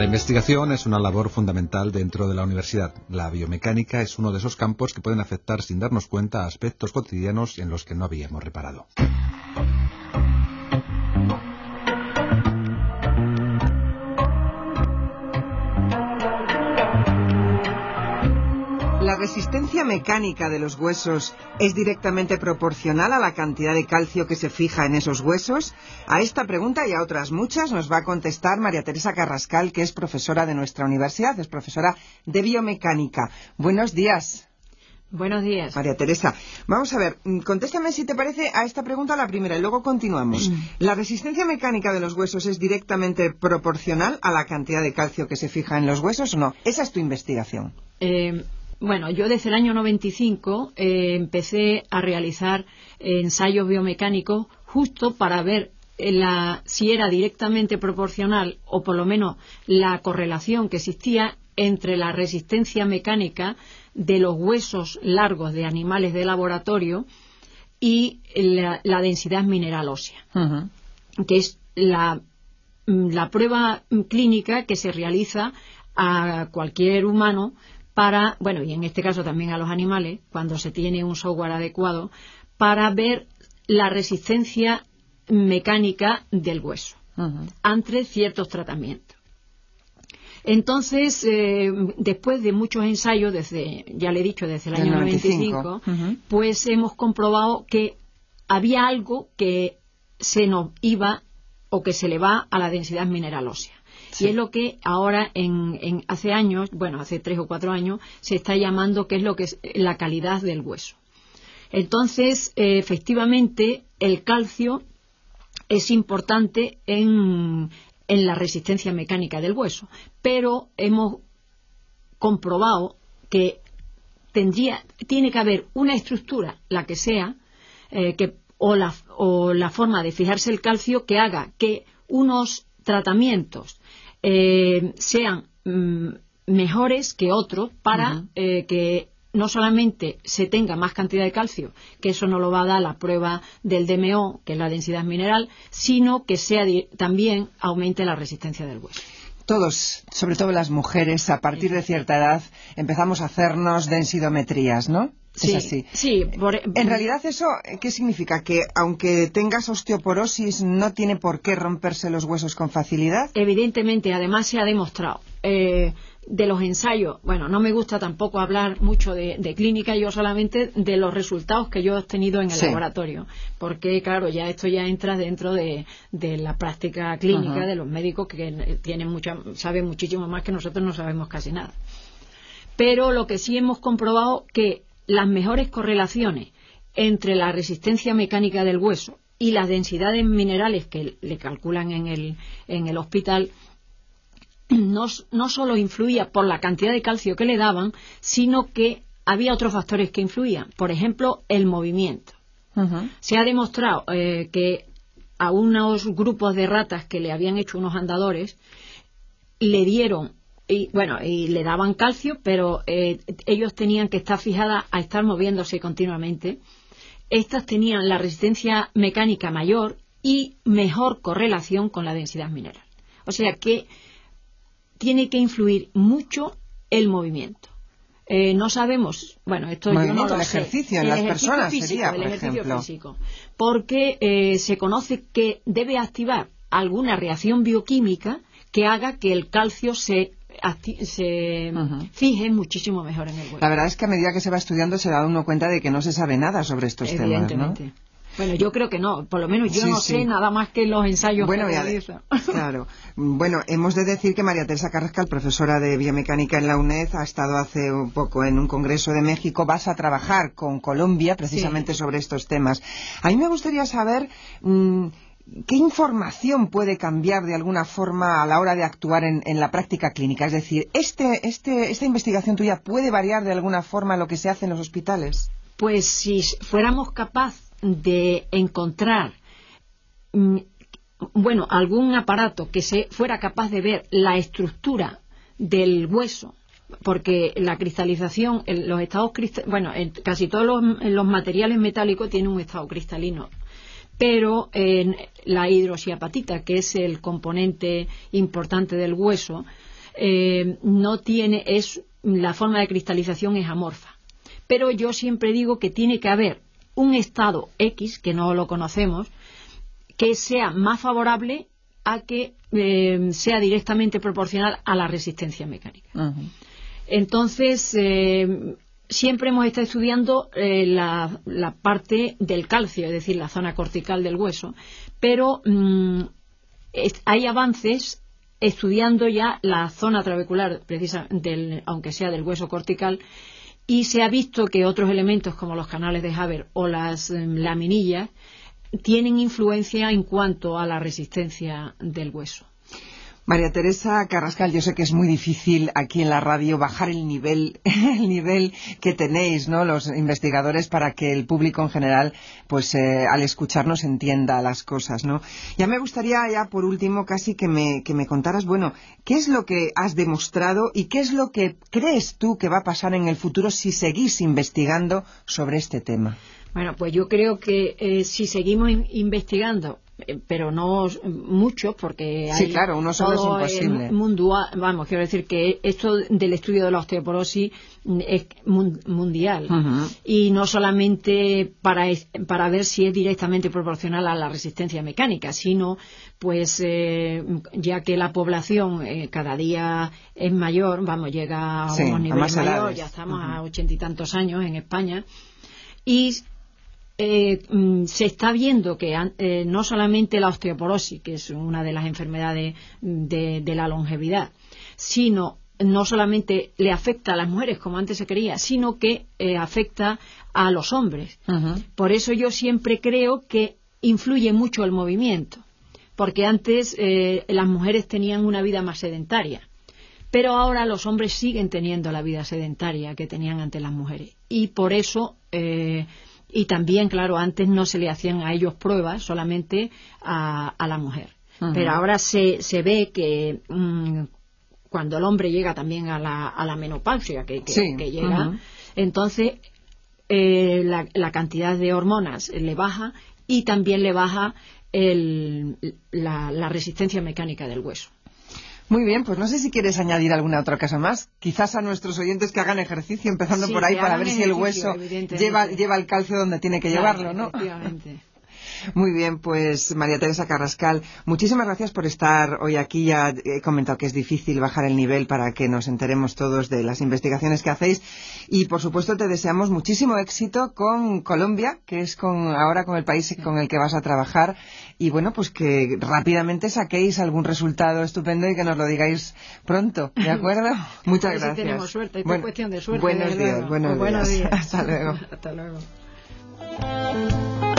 La investigación es una labor fundamental dentro de la universidad. La biomecánica es uno de esos campos que pueden afectar sin darnos cuenta a aspectos cotidianos en los que no habíamos reparado. ¿La resistencia mecánica de los huesos es directamente proporcional a la cantidad de calcio que se fija en esos huesos? A esta pregunta y a otras muchas nos va a contestar María Teresa Carrascal, que es profesora de nuestra universidad, es profesora de biomecánica. Buenos días. Buenos días. María Teresa, vamos a ver, contéstame si te parece a esta pregunta la primera y luego continuamos. ¿La resistencia mecánica de los huesos es directamente proporcional a la cantidad de calcio que se fija en los huesos o no? Esa es tu investigación. Bueno, yo desde el año 95 empecé a realizar ensayos biomecánicos justo para ver si era directamente proporcional o por lo menos la correlación que existía entre la resistencia mecánica de los huesos largos de animales de laboratorio y la densidad mineral ósea, que es la prueba clínica que se realiza a cualquier humano para, bueno, y en este caso también a los animales, cuando se tiene un software adecuado, para ver la resistencia mecánica del hueso ante ciertos tratamientos. Entonces, después de muchos ensayos, ya le he dicho, desde el año 95, pues hemos comprobado que había algo que se nos iba o que se le va a la densidad mineral ósea. Sí. Y es lo que ahora, hace años, bueno, hace 3 o 4 años, se está llamando que es lo que es la calidad del hueso. Entonces, efectivamente, el calcio es importante en la resistencia mecánica del hueso, pero hemos comprobado que tiene que haber una estructura, la que sea, o la forma de fijarse el calcio que haga que unos tratamientos sean mejores que otros para que no solamente se tenga más cantidad de calcio, que eso no lo va a dar la prueba del DMO, que es la densidad mineral, sino que también aumente la resistencia del hueso. Todos, sobre todo las mujeres, a partir de cierta edad, empezamos a hacernos densidometrías, ¿no? Sí, es así. Sí. En realidad, ¿eso qué significa? ¿Que aunque tengas osteoporosis no tiene por qué romperse los huesos con facilidad? Evidentemente, además se ha demostrado. De los ensayos, bueno, no me gusta tampoco hablar mucho de clínica, yo solamente de los resultados que yo he obtenido en el laboratorio, porque claro, esto ya entra dentro de la práctica clínica de los médicos que saben muchísimo más que nosotros, no sabemos casi nada. Pero lo que sí hemos comprobado que las mejores correlaciones entre la resistencia mecánica del hueso y las densidades minerales que le calculan en el hospital no solo influía por la cantidad de calcio que le daban, sino que había otros factores que influían. Por ejemplo, el movimiento. Se ha demostrado que a unos grupos de ratas que le habían hecho unos andadores le dieron y le daban calcio, pero ellos tenían que estar fijadas a estar moviéndose continuamente. Estas tenían la resistencia mecánica mayor y mejor correlación con la densidad mineral. O sea que tiene que influir mucho el movimiento. No sabemos, esto yo no lo sé. Ejercicio en las personas sería, por ejemplo. Físico, porque se conoce que debe activar alguna reacción bioquímica que haga que el calcio se fije muchísimo mejor en el hueso. La verdad es que a medida que se va estudiando se da uno cuenta de que no se sabe nada sobre estos temas, ¿no? Bueno, yo creo que no, por lo menos yo no sé nada más que los ensayos que realizo. Claro. Bueno, hemos de decir que María Teresa Carrascal, profesora de biomecánica en la UNED, ha estado hace un poco en un congreso de México. Vas a trabajar con Colombia precisamente sobre estos temas. A mí me gustaría saber qué información puede cambiar de alguna forma a la hora de actuar en la práctica clínica. Es decir, esta investigación tuya puede variar de alguna forma lo que se hace en los hospitales. Pues si fuéramos capaces de encontrar algún aparato que se fuera capaz de ver la estructura del hueso, porque la cristalización, los estados casi todos los materiales metálicos tienen un estado cristalino, pero la hidroxiapatita, que es el componente importante del hueso, la forma de cristalización es amorfa. Pero yo siempre digo que tiene que haber un estado X, que no lo conocemos, que sea más favorable a que sea directamente proporcional a la resistencia mecánica. Uh-huh. Entonces, siempre hemos estado estudiando la parte del calcio, es decir, la zona cortical del hueso, pero hay avances estudiando ya la zona trabecular, aunque sea del hueso cortical, y se ha visto que otros elementos como los canales de Haber o las laminillas tienen influencia en cuanto a la resistencia del hueso. María Teresa Carrascal, yo sé que es muy difícil aquí en la radio bajar el nivel que tenéis, ¿no?, los investigadores, para que el público en general, pues al escucharnos entienda las cosas, ¿no? Ya me gustaría, ya por último, casi que me contaras, bueno, ¿qué es lo que has demostrado y qué es lo que crees tú que va a pasar en el futuro si seguís investigando sobre este tema? Bueno, pues yo creo que si seguimos investigando, pero no mucho, porque sí, claro, uno solo es imposible. Quiero decir que esto del estudio de la osteoporosis es mundial, uh-huh, y no solamente para ver si es directamente proporcional a la resistencia mecánica, sino pues ya que la población cada día es mayor, llega a unos niveles mayores, ya estamos, uh-huh, a 80 y tantos años en España, y se está viendo que no solamente la osteoporosis, que es una de las enfermedades de la longevidad, sino no solamente le afecta a las mujeres como antes se creía, sino que afecta a los hombres. Uh-huh. Por eso yo siempre creo que influye mucho el movimiento, porque antes las mujeres tenían una vida más sedentaria, pero ahora los hombres siguen teniendo la vida sedentaria que tenían antes las mujeres, y por eso y también, claro, antes no se le hacían a ellos pruebas, solamente a la mujer. Uh-huh. Pero ahora se ve que cuando el hombre llega también a la menopausia, que llega, uh-huh, entonces la cantidad de hormonas le baja, y también le baja la resistencia mecánica del hueso. Muy bien, pues no sé si quieres añadir alguna otra cosa más. Quizás a nuestros oyentes que hagan ejercicio, empezando por ahí, para ver si el hueso lleva el calcio donde tiene que llevarlo, ¿no? Efectivamente. Muy bien, pues María Teresa Carrascal, muchísimas gracias por estar hoy aquí. Ya he comentado que es difícil bajar el nivel para que nos enteremos todos de las investigaciones que hacéis, y por supuesto te deseamos muchísimo éxito con Colombia, que es ahora con el país con el que vas a trabajar, y bueno, pues que rápidamente saquéis algún resultado estupendo y que nos lo digáis pronto, ¿de acuerdo? Muchas gracias. Si tenemos suerte, es cuestión de suerte. Buenos días. Buenos días. Hasta luego. Hasta luego.